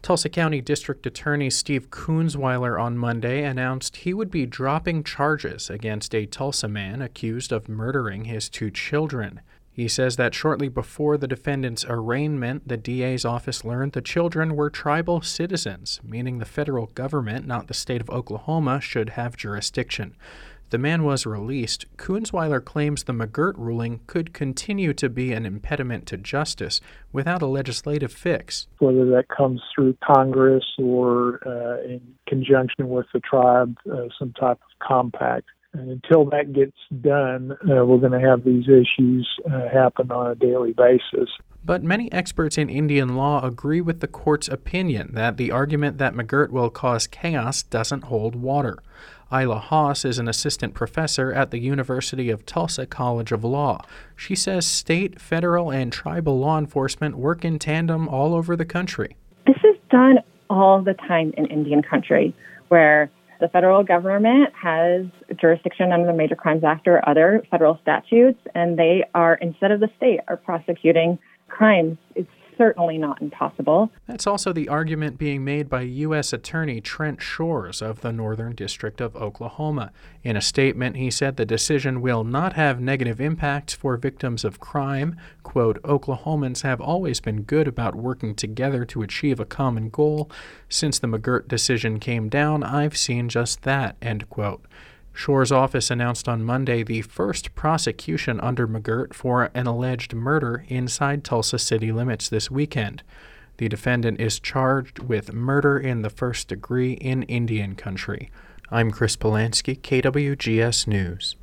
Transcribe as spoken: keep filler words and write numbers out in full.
Tulsa County District Attorney Steve Kunzweiler on Monday announced he would be dropping charges against a Tulsa man accused of murdering his two children. He says that shortly before the defendant's arraignment, the D A's office learned the children were tribal citizens, meaning the federal government, not the state of Oklahoma, should have jurisdiction. The man was released. Kunzweiler claims the McGirt ruling could continue to be an impediment to justice without a legislative fix. Whether that comes through Congress or uh, in conjunction with the tribe, uh, some type of compact. And until that gets done, uh, we're going to have these issues uh, happen on a daily basis. But many experts in Indian law agree with the court's opinion that the argument that McGirt will cause chaos doesn't hold water. Isla Haas is an assistant professor at the University of Tulsa College of Law. She says state, federal, and tribal law enforcement work in tandem all over the country. This is done all the time in Indian country, where the federal government has jurisdiction under the Major Crimes Act or other federal statutes, and they are, instead of the state, are prosecuting crimes. It's certainly not impossible. That's also the argument being made by U S Attorney Trent Shores of the Northern District of Oklahoma. In a statement, he said the decision will not have negative impacts for victims of crime. Quote, Oklahomans have always been good about working together to achieve a common goal. Since the McGirt decision came down, I've seen just that, end quote. Shore's office announced on Monday the first prosecution under McGirt for an alleged murder inside Tulsa city limits this weekend. The defendant is charged with murder in the first degree in Indian country. I'm Chris Polanski, K W G S News.